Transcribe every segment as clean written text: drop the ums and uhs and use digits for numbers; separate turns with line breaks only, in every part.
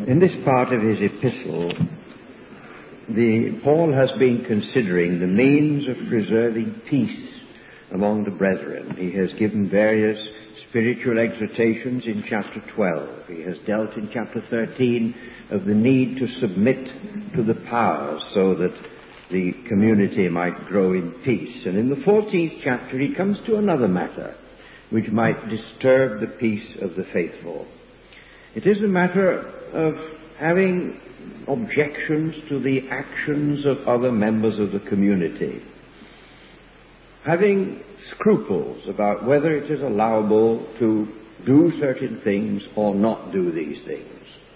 In this part of his epistle, Paul has been considering the means of preserving peace among the brethren. He has given various spiritual exhortations in chapter 12. He has dealt in chapter 13 of the need to submit to the powers so that the community might grow in peace. And in the 14th chapter he comes to another matter which might disturb the peace of the faithful. It is a matter of having objections to the actions of other members of the community, having scruples about whether it is allowable to do certain things or not do these things.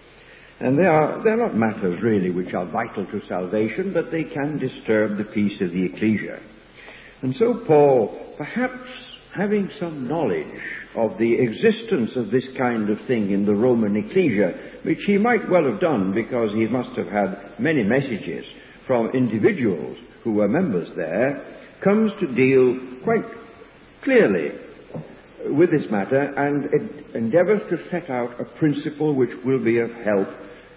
And they're not matters really which are vital to salvation, but they can disturb the peace of the ecclesia. And so Paul, perhaps having some knowledge of the existence of this kind of thing in the Roman ecclesia, which he might well have done because he must have had many messages from individuals who were members there, comes to deal quite clearly with this matter and endeavors to set out a principle which will be of help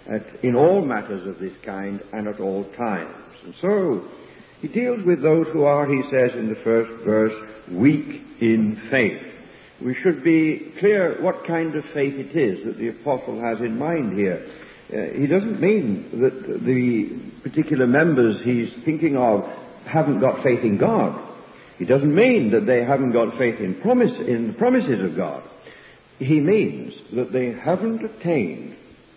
in all matters of this kind and at all times. And so he deals with those who are, he says in the first verse, weak in faith. We should be clear what kind of faith it is that the apostle has in mind here. He doesn't mean that the particular members he's thinking of haven't got faith in God. He doesn't mean that they haven't got faith in the promises of God. He means that they haven't attained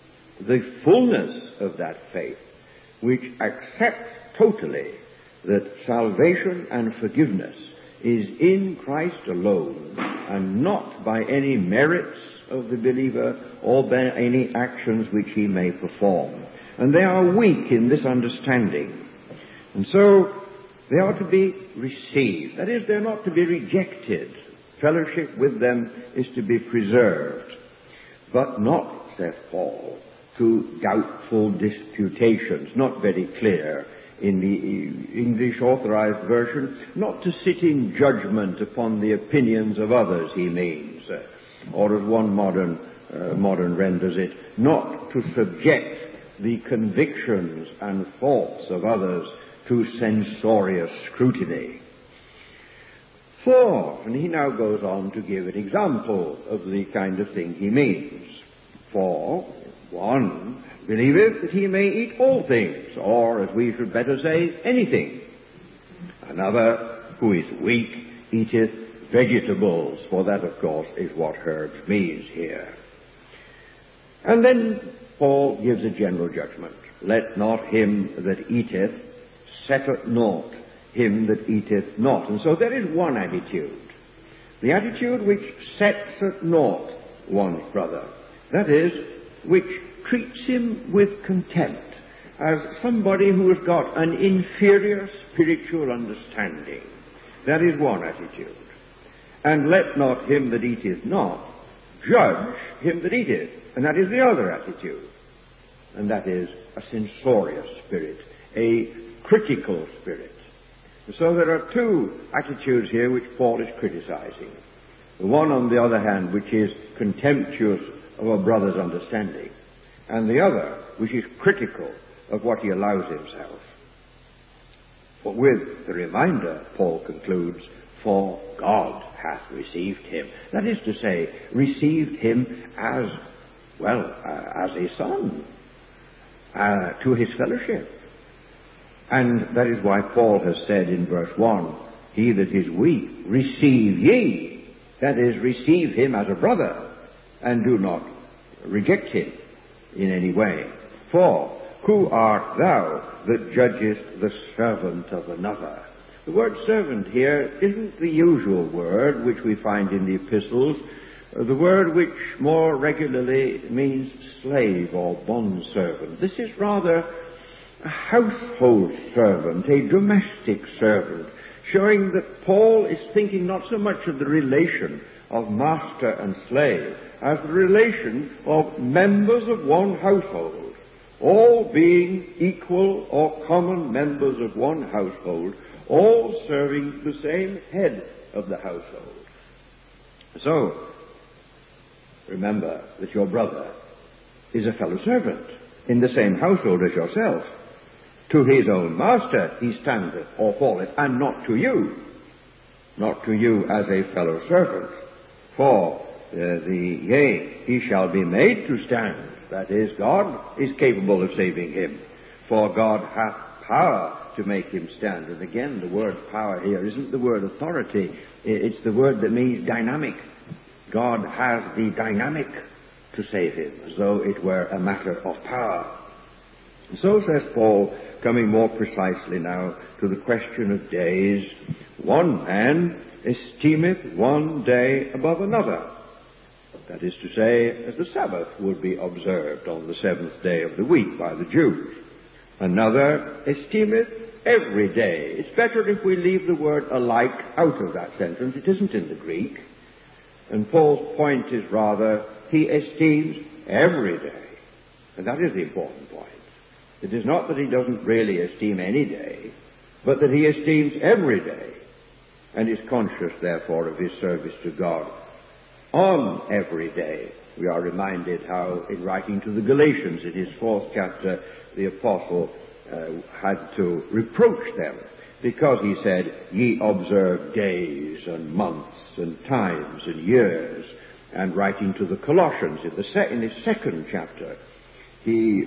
the fullness of that faith, which accepts totally that salvation and forgiveness is in Christ alone and not by any merits of the believer or by any actions which he may perform. And they are weak in this understanding. And so they are to be received. That is, they're not to be rejected. Fellowship with them is to be preserved, but not, saith Paul, to doubtful disputations, not very clear in the English Authorized Version, not to sit in judgment upon the opinions of others, he means, or as one modern renders it, not to subject the convictions and thoughts of others to censorious scrutiny. For, and he now goes on to give an example of the kind of thing he means. For, one believeth that he may eat all things, or, as we should better say, anything. Another, who is weak, eateth vegetables, for that, of course, is what herbs means here. And then Paul gives a general judgment. Let not him that eateth set at naught him that eateth not. And so there is one attitude. The attitude which sets at naught one's brother. That is, which treats him with contempt as somebody who has got an inferior spiritual understanding. That is one attitude. And let not him that eateth not judge him that eateth. And that is the other attitude. And that is a censorious spirit, a critical spirit. So there are two attitudes here which Paul is criticizing. The one, on the other hand, which is contemptuous of a brother's understanding, and the other, which is critical of what he allows himself. But with the reminder, Paul concludes, for God hath received him. That is to say, received him as a son, to his fellowship. And that is why Paul has said in verse 1, he that is weak, receive ye. That is, receive him as a brother, and do not reject him in any way. For who art thou that judgest the servant of another? The word servant here isn't the usual word which we find in the epistles, the word which more regularly means slave or bondservant. This is rather a household servant, a domestic servant, showing that Paul is thinking not so much of the relation of master and slave as the relation of members of one household, all being equal or common members of one household, all serving the same head of the household. So, remember that your brother is a fellow servant in the same household as yourself. To his own master he standeth or falleth, and not to you. Not to you as a fellow servant. For he shall be made to stand. That is, God is capable of saving him. For God hath power to make him stand. And again, the word power here isn't the word authority. It's the word that means dynamic. God has the dynamic to save him, as though it were a matter of power. And so says Paul, coming more precisely now to the question of days, one man esteemeth one day above another. That is to say, as the Sabbath would be observed on the seventh day of the week by the Jews. Another esteemeth every day. It's better if we leave the word alike out of that sentence. It isn't in the Greek. And Paul's point is rather, he esteems every day. And that is the important point. It is not that he doesn't really esteem any day, but that he esteems every day, and is conscious, therefore, of his service to God on every day. We are reminded how, in writing to the Galatians in his 4th chapter, the apostle had to reproach them, because he said, ye observe days and months and times and years. And writing to the Colossians in his 2nd chapter, he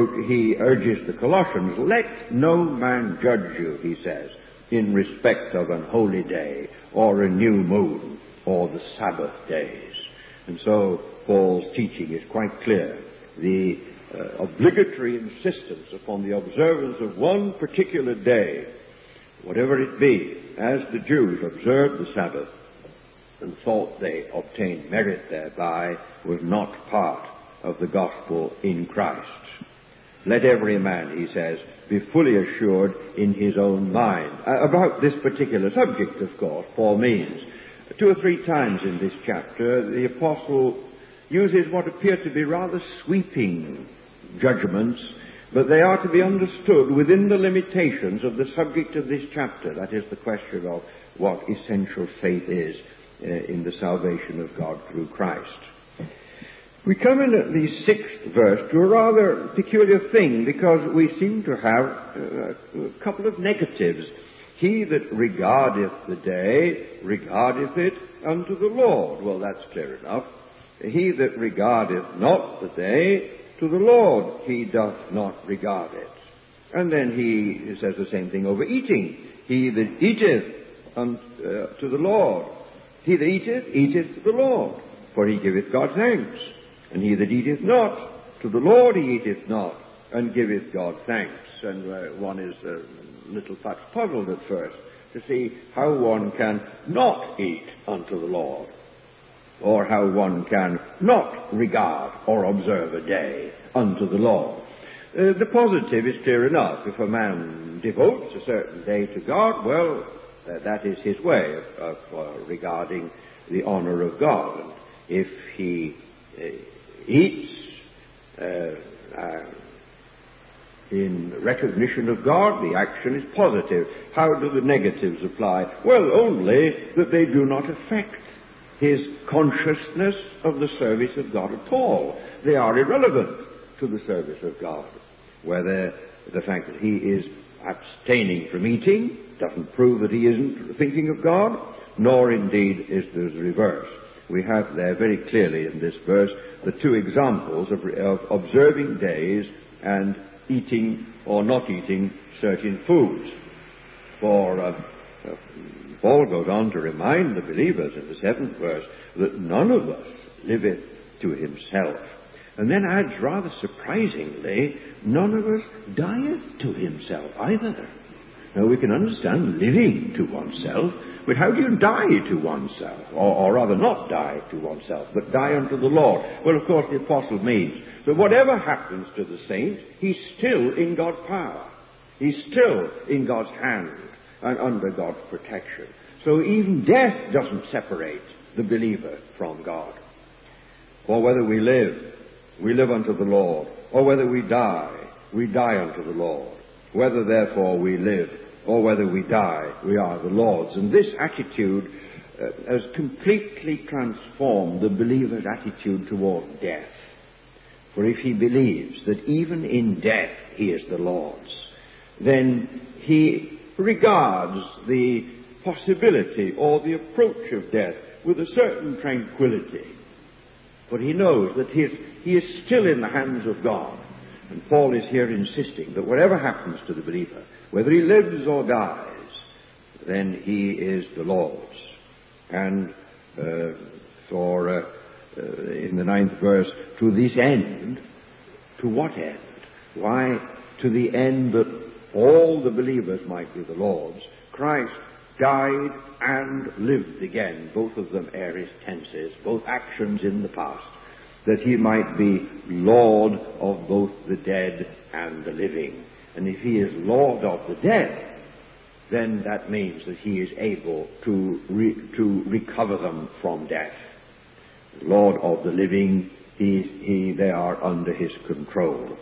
urges the Colossians, let no man judge you, he says, in respect of an holy day, or a new moon, or the Sabbath days. And so Paul's teaching is quite clear. The obligatory insistence upon the observance of one particular day, whatever it be, as the Jews observed the Sabbath and thought they obtained merit thereby, was not part of the gospel in Christ. Let every man, he says, be fully assured in his own mind. About this particular subject, of course, Paul means 2 or 3 times in this chapter the apostle uses what appear to be rather sweeping judgments, but they are to be understood within the limitations of the subject of this chapter. That is the question of what essential faith is in the salvation of God through Christ. We come in at the 6th verse to a rather peculiar thing, because we seem to have a couple of negatives. He that regardeth the day, regardeth it unto the Lord. Well, that's clear enough. He that regardeth not the day, to the Lord he doth not regard it. And then he says the same thing over eating. He that eateth to the Lord. He that eateth, eateth to the Lord, for he giveth God thanks. And he that eateth not, to the Lord he eateth not, and giveth God thanks. And one is a little perhaps puzzled at first to see how one can not eat unto the Lord, or how one can not regard or observe a day unto the Lord. The positive is clear enough. If a man devotes a certain day to God, well, that is his way of regarding the honor of God. And if he eats in recognition of God, the action is positive. How do the negatives apply? Well, only that they do not affect his consciousness of the service of God at all. They are irrelevant to the service of God. Whether the fact that he is abstaining from eating doesn't prove that he isn't thinking of God, nor indeed is the reverse. We have there very clearly in this verse the 2 examples of observing days and eating or not eating certain foods. For Paul goes on to remind the believers in the 7th verse that none of us liveth to himself. And then adds rather surprisingly, none of us dieth to himself either. Now we can understand living to oneself, but how do you die to oneself? Or rather not die to oneself, but die unto the Lord. Well, of course, the apostle means that whatever happens to the saint, he's still in God's power. He's still in God's hand and under God's protection. So even death doesn't separate the believer from God. For whether we live unto the Lord, or whether we die unto the Lord. Whether therefore we live, or whether we die, we are the Lord's. And this attitude has completely transformed the believer's attitude toward death. For if he believes that even in death he is the Lord's, then he regards the possibility or the approach of death with a certain tranquility. For he knows that he is still in the hands of God. And Paul is here insisting that whatever happens to the believer, whether he lives or dies, then he is the Lord's. And in the 9th verse, to this end, to what end? Why, to the end that all the believers might be the Lord's, Christ died and lived again, both of them aorist tenses, both actions in the past, that he might be Lord of both the dead and the living. And if he is Lord of the dead, then that means that he is able to recover them from death. Lord of the living, they are under his control.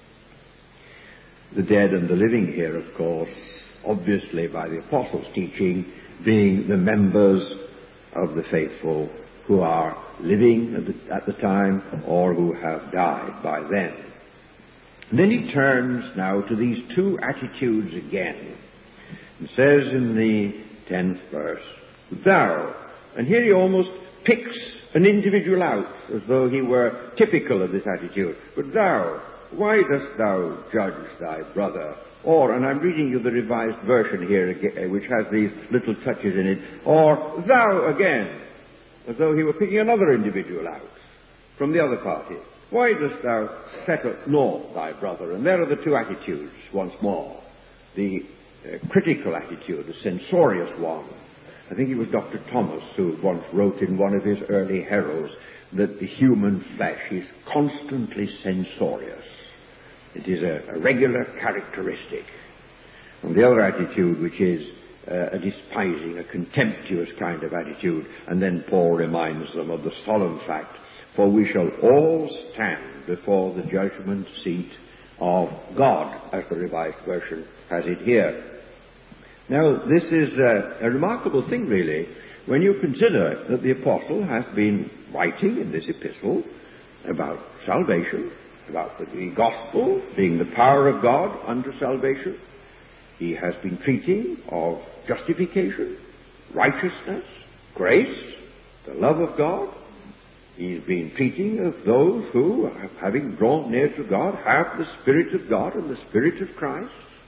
The dead and the living here, of course, obviously by the Apostles' teaching, being the members of the faithful who are living at the time or who have died by then. And then he turns now to these two attitudes again. It says in the 10th verse, thou, and here he almost picks an individual out as though he were typical of this attitude. But thou, why dost thou judge thy brother? Or, and I'm reading you the Revised Version here, which has these little touches in it, or thou again, as though he were picking another individual out from the other party. Why dost thou set at naught thy brother? And there are the two attitudes once more. The critical attitude, the censorious one. I think it was Dr. Thomas who once wrote in one of his early heralds that the human flesh is constantly censorious. It is a regular characteristic. And the other attitude, which is a despising, a contemptuous kind of attitude. And then Paul reminds them of the solemn fact, for we shall all stand before the judgment seat of God, as the Revised Version has it here. Now, this is a remarkable thing, really, when you consider that the Apostle has been writing in this epistle about salvation, about the gospel being the power of God unto salvation. He has been treating of justification, righteousness, grace, the love of God. He's been treating of those who, having drawn near to God, have the Spirit of God and the Spirit of Christ.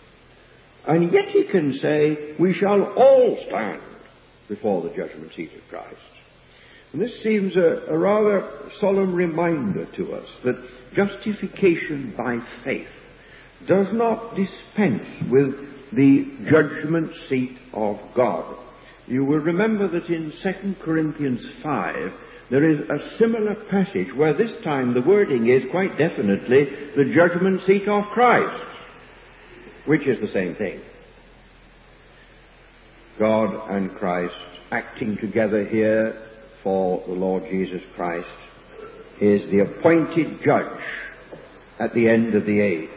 And yet he can say, we shall all stand before the judgment seat of Christ. And this seems a rather solemn reminder to us that justification by faith does not dispense with the judgment seat of God. You will remember that in 2 Corinthians 5, there is a similar passage where this time the wording is quite definitely the judgment seat of Christ, which is the same thing. God and Christ acting together here for the Lord Jesus Christ is the appointed judge at the end of the age.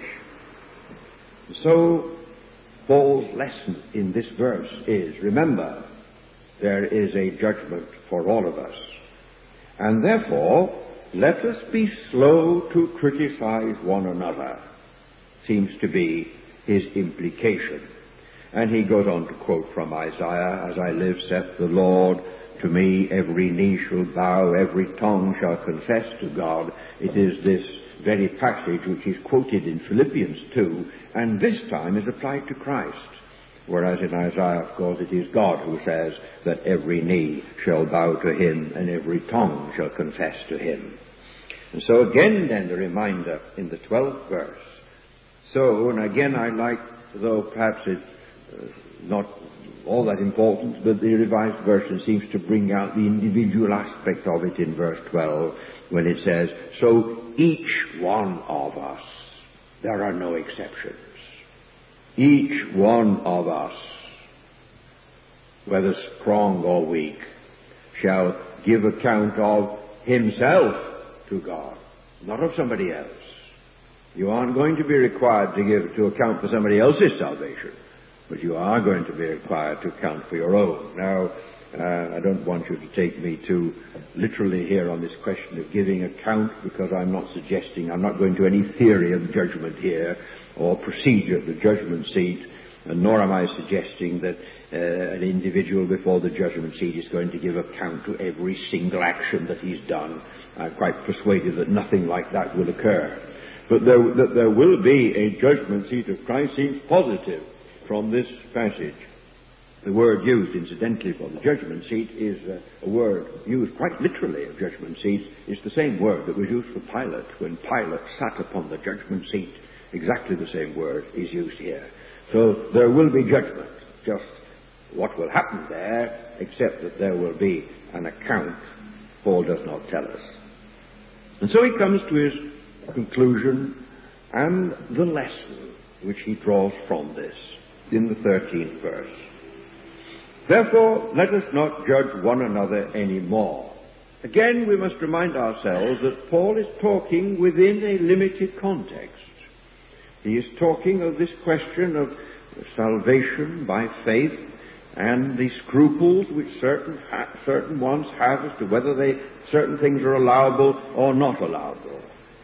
So Paul's lesson in this verse is, remember, there is a judgment for all of us. And therefore, let us be slow to criticize one another, seems to be his implication. And he goes on to quote from Isaiah, as I live, saith the Lord, to me every knee shall bow, every tongue shall confess to God. It is this very passage which is quoted in Philippians 2, and this time is applied to Christ. Whereas in Isaiah, of course, it is God who says that every knee shall bow to him and every tongue shall confess to him. And so again then the reminder in the 12th verse. So, and again I like, though perhaps it's not all that important, but the Revised Version seems to bring out the individual aspect of it in verse 12 when it says, so each one of us, there are no exceptions, each one of us, whether strong or weak, shall give account of himself to God, not of somebody else. You aren't going to be required to give account for somebody else's salvation. but you are going to be required to account for your own. Now, I don't want you to take me too literally here on this question of giving account, because I'm not going to any theory of judgment here or procedure at the judgment seat, and nor am I suggesting that an individual before the judgment seat is going to give account to every single action that he's done. I'm quite persuaded that nothing like that will occur. But that there will be a judgment seat of Christ seems positive from this passage. The word used, incidentally, for the judgment seat is a word used quite literally of judgment seats. It's the same word that was used for Pilate when Pilate sat upon the judgment seat. Exactly the same word is used here. So there will be judgment. Just what will happen there, except that there will be an account, Paul does not tell us. And so he comes to his conclusion and the lesson which he draws from this in the 13th verse. Therefore, let us not judge one another any more. Again, we must remind ourselves that Paul is talking within a limited context. He is talking of this question of salvation by faith and the scruples which certain ones have as to whether certain things are allowable or not allowable.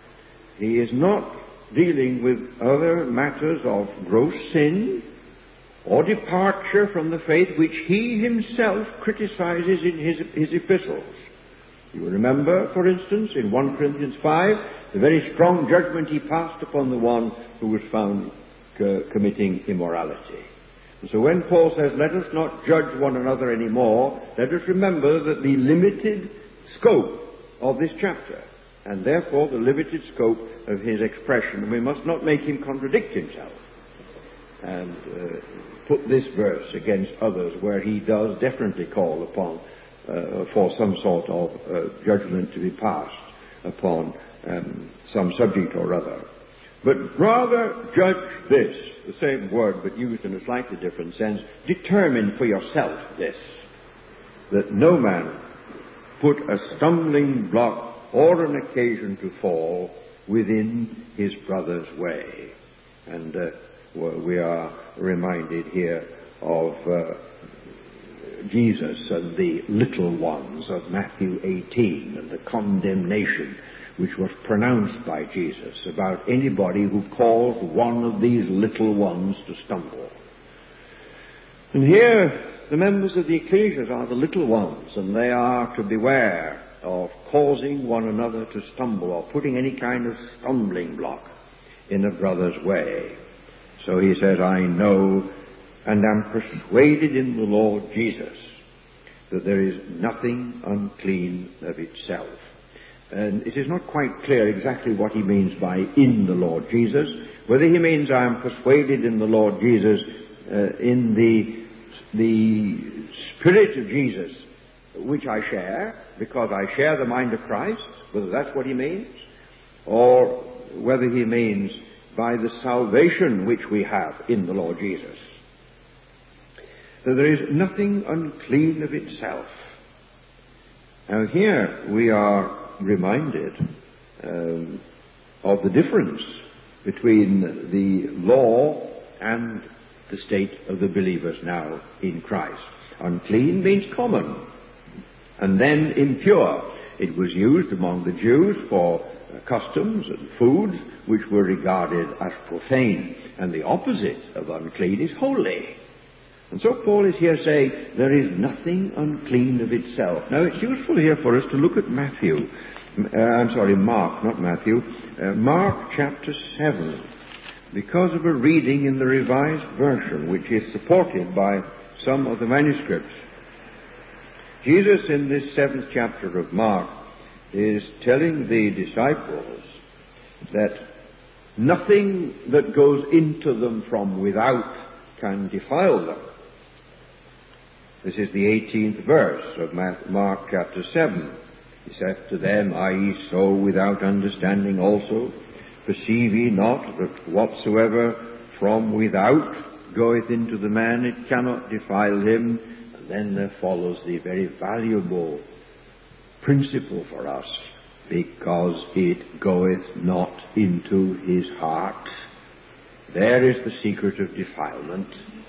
He is not dealing with other matters of gross sin or departure from the faith which he himself criticizes in his epistles. You will remember, for instance, in 1 Corinthians 5, the very strong judgment he passed upon the one who was found committing immorality. And so when Paul says, let us not judge one another anymore, let us remember that the limited scope of this chapter, and therefore the limited scope of his expression, we must not make him contradict himself and put this verse against others where he does definitely call upon for some sort of judgment to be passed upon some subject or other. But rather judge this, the same word but used in a slightly different sense, determine for yourself this, that no man put a stumbling block or an occasion to fall within his brother's way. And we are reminded here of Jesus and the little ones of Matthew 18 and the condemnation which was pronounced by Jesus about anybody who caused one of these little ones to stumble. And here the members of the ecclesias are the little ones, and they are to beware of causing one another to stumble or putting any kind of stumbling block in a brother's way. So he says, I know and am persuaded in the Lord Jesus that there is nothing unclean of itself. And it is not quite clear exactly what he means by in the Lord Jesus, whether he means I am persuaded in the Lord Jesus in the Spirit of Jesus, which I share, because I share the mind of Christ, whether that's what he means, or whether he means by the salvation which we have in the Lord Jesus. So there is nothing unclean of itself. Now here we are reminded of the difference between the law and the state of the believers now in Christ. Unclean means common, and then impure. It was used among the Jews for customs and foods which were regarded as profane, and the opposite of unclean is holy. And so Paul is here saying there is nothing unclean of itself. Now it's useful here for us to look at Mark chapter 7, because of a reading in the Revised Version which is supported by some of the manuscripts. Jesus in this 7th chapter of Mark is telling the disciples that nothing that goes into them from without can defile them. This is the 18th verse of Mark chapter 7. He saith to them, Are ye so without understanding also? Perceive ye not that whatsoever from without goeth into the man, it cannot defile him? And then there follows the very valuable principle for us, because it goeth not into his heart. There is the secret of defilement.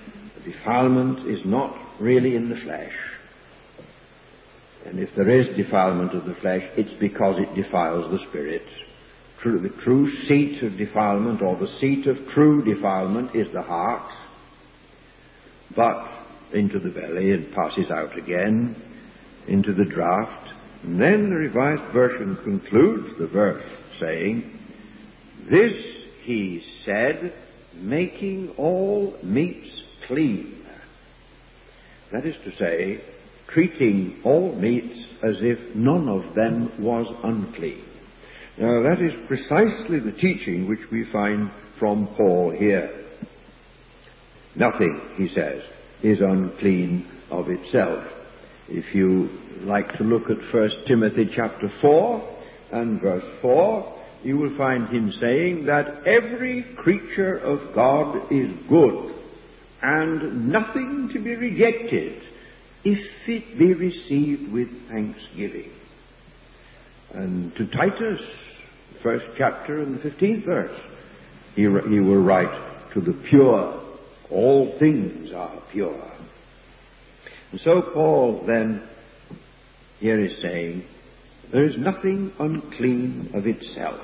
defilement is not really in the flesh. And if there is defilement of the flesh, it's because it defiles the spirit. The true seat of defilement, or the seat of true defilement, is the heart, but into the belly and passes out again into the draught. And then the Revised Version concludes the verse saying, "This he said, making all meats clean." That is to say, treating all meats as if none of them was unclean. Now that is precisely the teaching which we find from Paul here. Nothing, he says, is unclean of itself. If you like to look at 1 Timothy chapter 4 and verse 4, you will find him saying that every creature of God is good, and nothing to be rejected if it be received with thanksgiving. And to Titus, first chapter and the 15th verse, he will write, "To the pure, all things are pure." And so Paul then here is saying, there is nothing unclean of itself.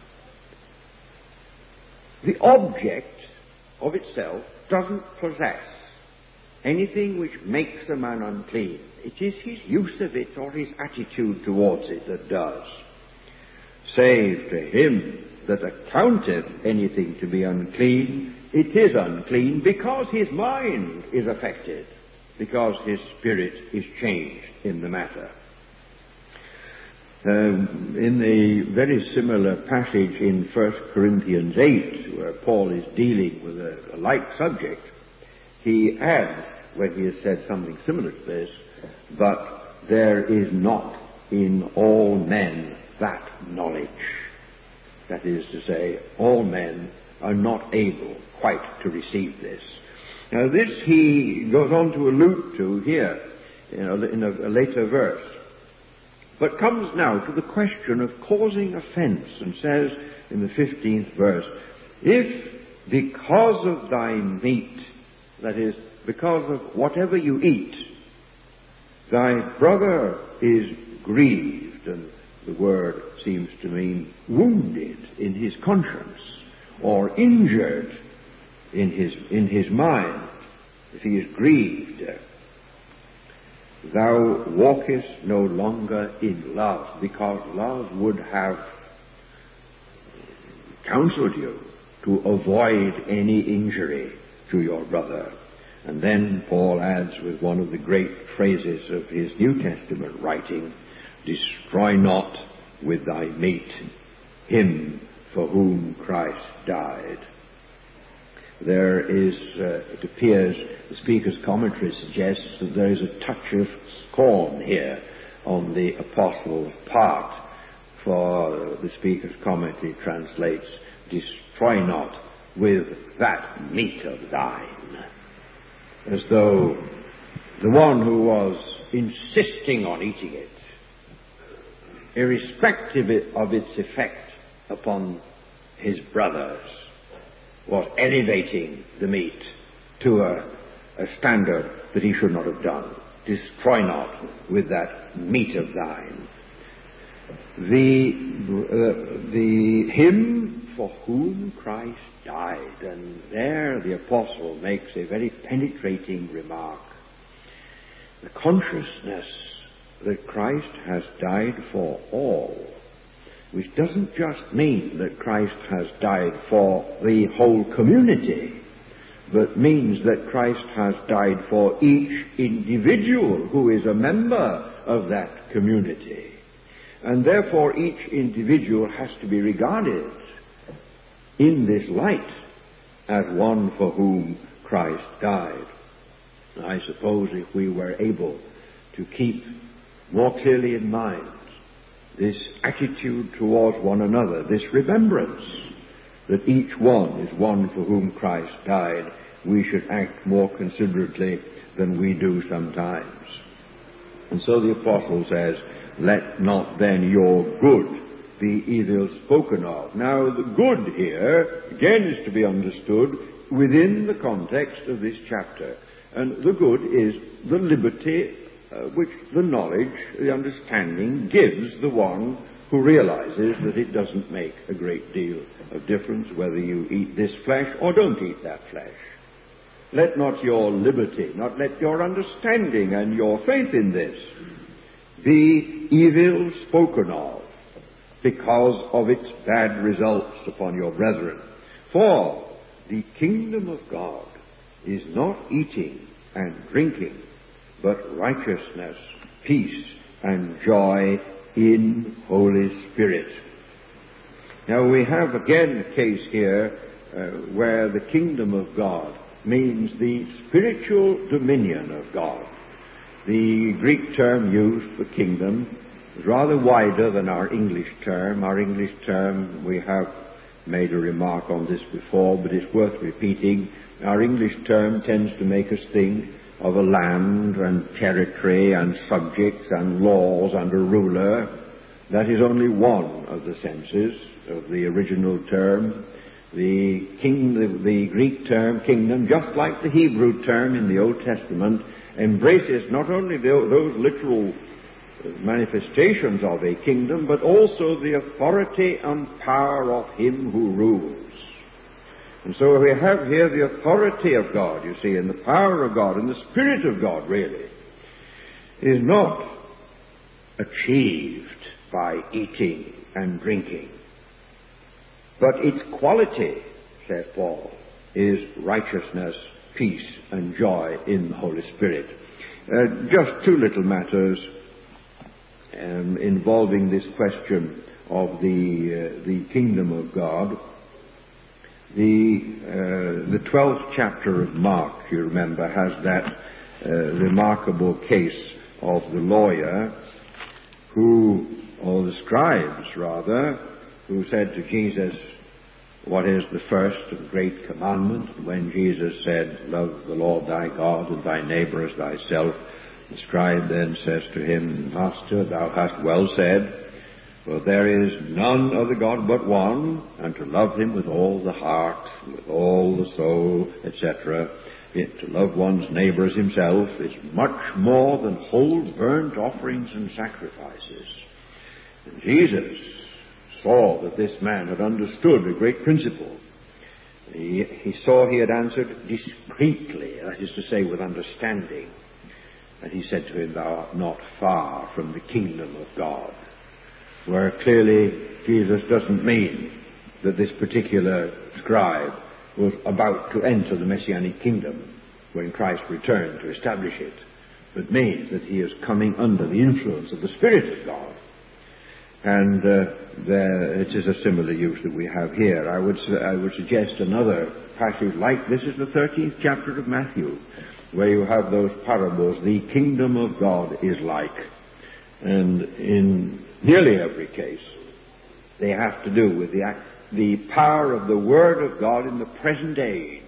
The object of itself doesn't possess anything which makes a man unclean. It is his use of it or his attitude towards it that does. Save to him that accounteth anything to be unclean, it is unclean because his mind is affected, because his spirit is changed in the matter. In a very similar passage in 1 Corinthians 8, where Paul is dealing with a like subject, he adds, when he has said something similar to this, "But there is not in all men that knowledge." That is to say, all men are not able quite to receive this. Now this he goes on to allude to here in a later verse, but comes now to the question of causing offense, and says in the 15th verse, "If because of thy meat," that is, because of whatever you eat, "thy brother is grieved," and the word seems to mean wounded in his conscience, or injured in his mind, if he is grieved, "thou walkest no longer in love," because love would have counseled you to avoid any injury to your brother. And then Paul adds with one of the great phrases of his New Testament writing, "Destroy not with thy meat him for whom Christ died." There is, it appears, the speaker's commentary suggests that there is a touch of scorn here on the apostle's part, for the speaker's commentary translates, "Destroy not with that meat of thine," as though the one who was insisting on eating it, irrespective of its effect upon his brothers, was elevating the meat to a standard that he should not have done. "Destroy not with that meat of thine." The him for whom Christ died, and there the apostle makes a very penetrating remark. The consciousness that Christ has died for all, which doesn't just mean that Christ has died for the whole community, but means that Christ has died for each individual who is a member of that community. And therefore each individual has to be regarded in this light as one for whom Christ died. I suppose if we were able to keep more clearly in mind this attitude towards one another, this remembrance that each one is one for whom Christ died, we should act more considerately than we do sometimes. And so the apostle says, "Let not then your good be evil spoken of." Now the good here, again, is to be understood within the context of this chapter. And the good is the liberty which the knowledge, the understanding gives the one who realizes that it doesn't make a great deal of difference whether you eat this flesh or don't eat that flesh. Let not your liberty, not let your understanding and your faith in this be evil spoken of because of its bad results upon your brethren. For the kingdom of God is not eating and drinking, but righteousness, peace, and joy in Holy Spirit. Now we have again a case here where the kingdom of God means the spiritual dominion of God. The Greek term used for kingdom is rather wider than our English term. Our English term, we have made a remark on this before, but it's worth repeating. Our English term tends to make us think of a land and territory and subjects and laws and a ruler. That is only one of the senses of the original term. The Greek term kingdom, just like the Hebrew term in the Old Testament, embraces not only those literal manifestations of a kingdom, but also the authority and power of him who rules. And so we have here the authority of God, you see, and the power of God, and the Spirit of God, really, is not achieved by eating and drinking. But its quality, says Paul, is righteousness, peace, and joy in the Holy Spirit. Just two little matters involving this question of the kingdom of God. The 12th chapter of Mark, you remember, has that remarkable case of the lawyer or the scribes rather, who said to Jesus, "What is the first and great commandment?" And when Jesus said, "Love the Lord thy God and thy neighbor as thyself," the scribe then says to him, "Master, thou hast well said, for there is none other God but one, and to love him with all the heart, with all the soul, etc., to love one's neighbor as himself is much more than whole burnt offerings and sacrifices." And Jesus saw that this man had understood a great principle. He saw he had answered discreetly, that is to say, with understanding. And he said to him, "Thou art not far from the kingdom of God." Where clearly Jesus doesn't mean that this particular scribe was about to enter the Messianic kingdom when Christ returned to establish it, but means that he is coming under the influence of the Spirit of God. And it is a similar use that we have here. I would suggest another passage like this is the 13th chapter of Matthew, where you have those parables, "The kingdom of God is like." And in nearly every case, they have to do with the power of the Word of God in the present age.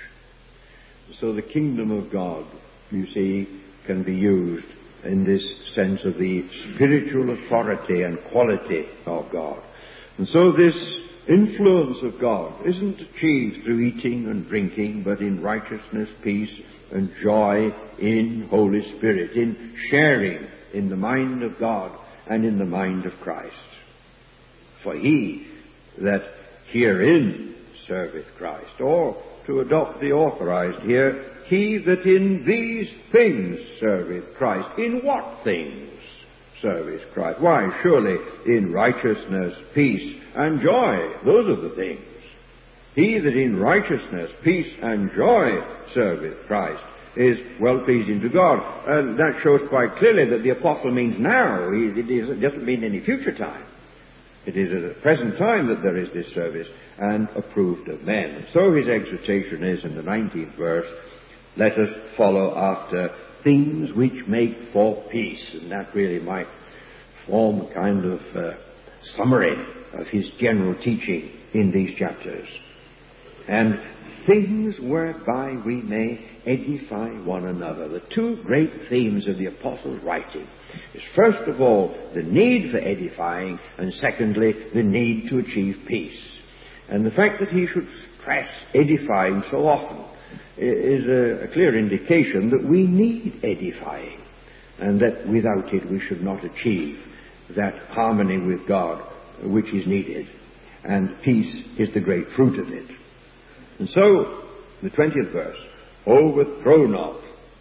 So the kingdom of God, you see, can be used in this sense of the spiritual authority and quality of God. And so this influence of God isn't achieved through eating and drinking, but in righteousness, peace, and joy in Holy Spirit, in sharing in the mind of God and in the mind of Christ. For he that herein serveth Christ, or to adopt the authorized here, he that in these things serveth Christ. In what things serveth Christ? Why, surely in righteousness, peace, and joy. Those are the things. He that in righteousness, peace, and joy serveth Christ is well-pleasing to God. And that shows quite clearly that the apostle means now. It doesn't mean any future time. It is at the present time that there is this service, and approved of men. So his exhortation is in the 19th verse, "Let us follow after things which make for peace." And that really might form a kind of summary of his general teaching in these chapters. And things whereby we may edify one another. The two great themes of the apostle's writing is, first of all, the need for edifying, and secondly, the need to achieve peace. And the fact that he should stress edifying so often is a clear indication that we need edifying, and that without it we should not achieve that harmony with God which is needed, and peace is the great fruit of it. And so, the 20th verse, overthrow not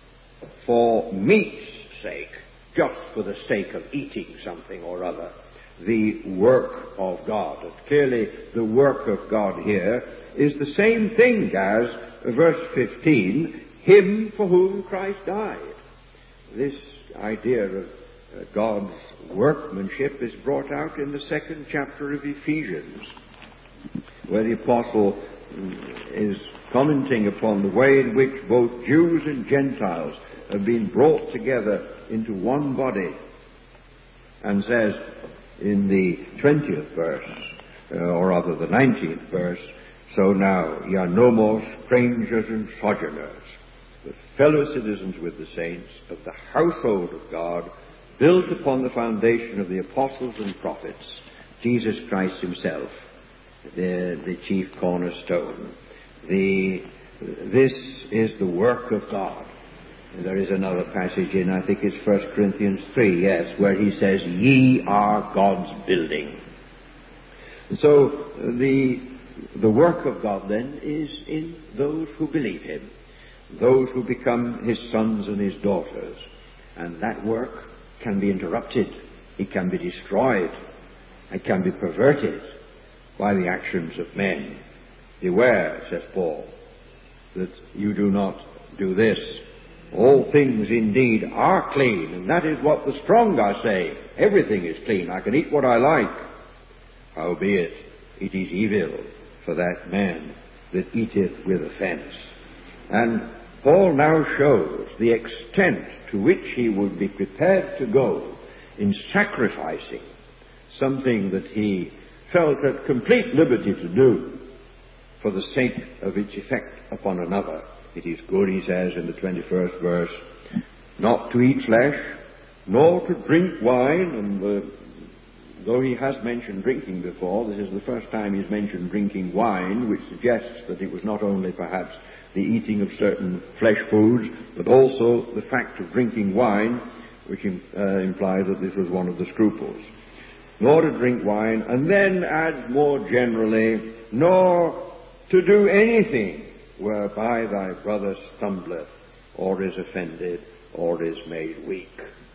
for meat's sake, just for the sake of eating something or other, the work of God. And clearly, the work of God here is the same thing as verse 15, him for whom Christ died. This idea of God's workmanship is brought out in the 2nd chapter of Ephesians, where the apostle is commenting upon the way in which both Jews and Gentiles have been brought together into one body, and says in the 20th verse, or rather the 19th verse, so now ye are no more strangers and sojourners, but fellow citizens with the saints of the household of God, built upon the foundation of the apostles and prophets, Jesus Christ himself, the chief cornerstone. This is the work of God. And there is another passage in, I think it's 1 Corinthians 3, yes, where he says, ye are God's building. And so the work of God then is in those who believe him, those who become his sons and his daughters. And that work can be interrupted, it can be destroyed, it can be perverted by the actions of men. Beware, says Paul, that you do not do this. All things indeed are clean, and that is what the strong are saying. Everything is clean. I can eat what I like. Howbeit, it is evil for that man that eateth with offense. And Paul now shows the extent to which he would be prepared to go in sacrificing something that he felt at complete liberty to do for the sake of its effect upon another. It is good, he says in the 21st verse, not to eat flesh, nor to drink wine. And though he has mentioned drinking before, this is the first time he's mentioned drinking wine, which suggests that it was not only perhaps the eating of certain flesh foods, but also the fact of drinking wine, which implies that this was one of the scruples. Nor to drink wine, and then adds more generally, nor to do anything whereby thy brother stumbleth, or is offended, or is made weak.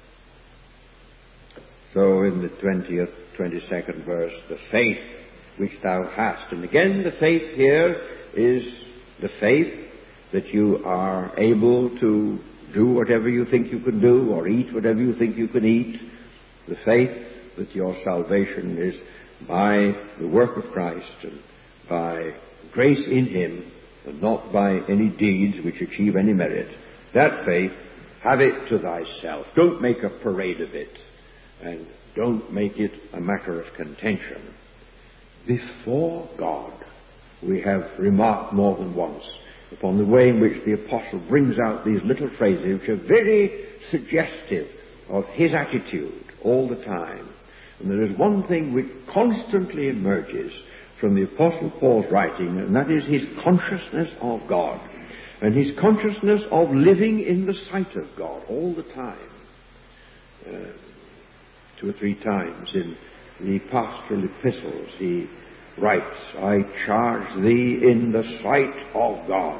So in the 20th, 22nd verse, the faith which thou hast. And again, the faith here is the faith that you are able to do whatever you think you can do, or eat whatever you think you can eat. The faith that your salvation is by the work of Christ and by grace in him, and not by any deeds which achieve any merit. That faith, have it to thyself. Don't make a parade of it, and don't make it a matter of contention. Before God, we have remarked more than once upon the way in which the apostle brings out these little phrases which are very suggestive of his attitude all the time. And there is one thing which constantly emerges from the Apostle Paul's writing, and that is his consciousness of God, and his consciousness of living in the sight of God all the time. 2 or 3 times in the pastoral epistles he writes, I charge thee in the sight of God,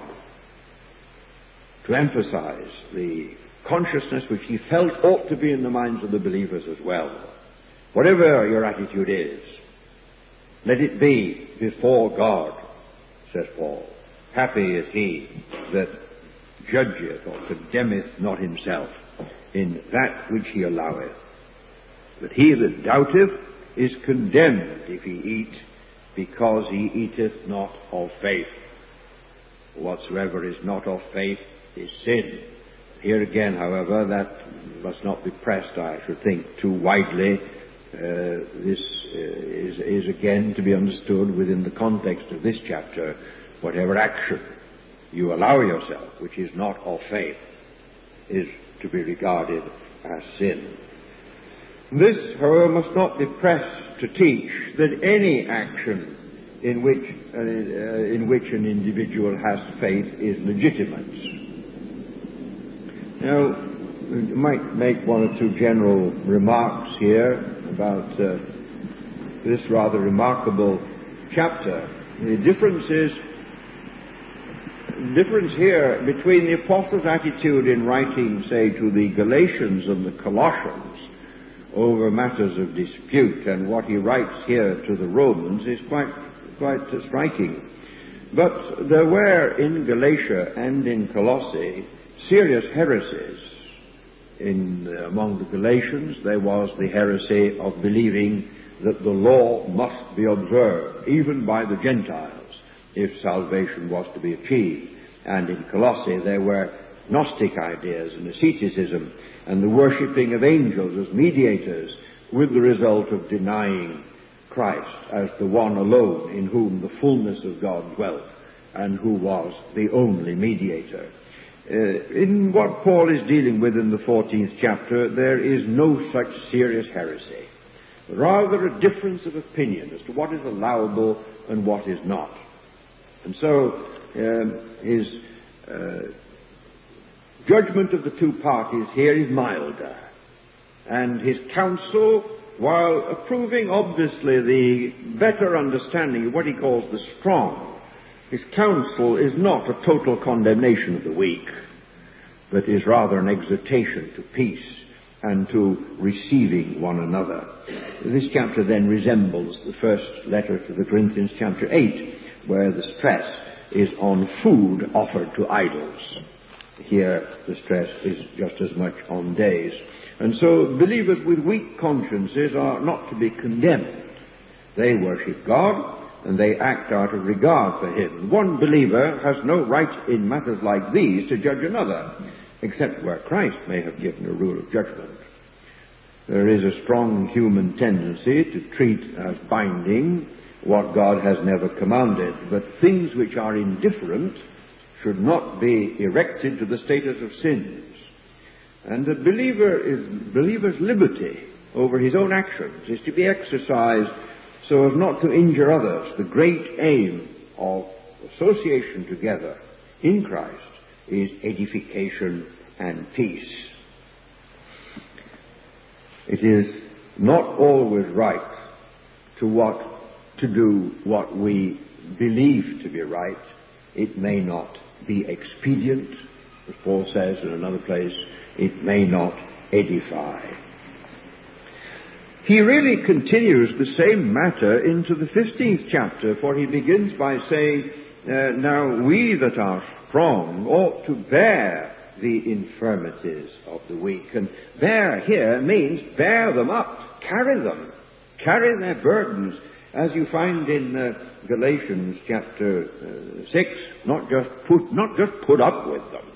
to emphasize the consciousness which he felt ought to be in the minds of the believers as well. Whatever your attitude is, let it be before God, says Paul. Happy is he that judgeth or condemneth not himself in that which he alloweth. But he that doubteth is condemned if he eat, because he eateth not of faith. Whatsoever is not of faith is sin. Here again, however, that must not be pressed, I should think, too widely. This is again to be understood within the context of this chapter. Whatever action you allow yourself, which is not of faith, is to be regarded as sin. This, however, must not be pressed to teach that any action in which an individual has faith is legitimate. Now, we might make one or two general remarks here about this rather remarkable chapter. The difference here between the apostle's attitude in writing, say, to the Galatians and the Colossians over matters of dispute and what he writes here to the Romans is quite striking. But there were in Galatia and in Colossae serious heresies. Among the Galatians there was the heresy of believing that the law must be observed, even by the Gentiles, if salvation was to be achieved. And in Colossae there were Gnostic ideas and asceticism and the worshipping of angels as mediators, with the result of denying Christ as the one alone in whom the fullness of God dwelt and who was the only mediator. In what Paul is dealing with in the 14th chapter, there is no such serious heresy. Rather a difference of opinion as to what is allowable and what is not. And so his judgment of the two parties here is milder. And his counsel, while approving obviously the better understanding of what he calls the strong, his counsel is not a total condemnation of the weak, but is rather an exhortation to peace and to receiving one another. This chapter then resembles the first letter to the Corinthians, chapter 8, where the stress is on food offered to idols. Here the stress is just as much on days. And so believers with weak consciences are not to be condemned. They worship God, and they act out of regard for Him. One believer has no right in matters like these to judge another, except where Christ may have given a rule of judgment. There is a strong human tendency to treat as binding what God has never commanded, but things which are indifferent should not be erected to the status of sins. And the believer's liberty over his own actions is to be exercised so as not to injure others. The great aim of association together in Christ is edification and peace. It is not always right to do what we believe to be right. It may not be expedient, as Paul says in another place. It may not edify. He really continues the same matter into the 15th chapter, for he begins by saying, now we that are strong ought to bear the infirmities of the weak. And bear here means bear them up, carry them, carry their burdens, as you find in Galatians chapter 6, not just put up with them,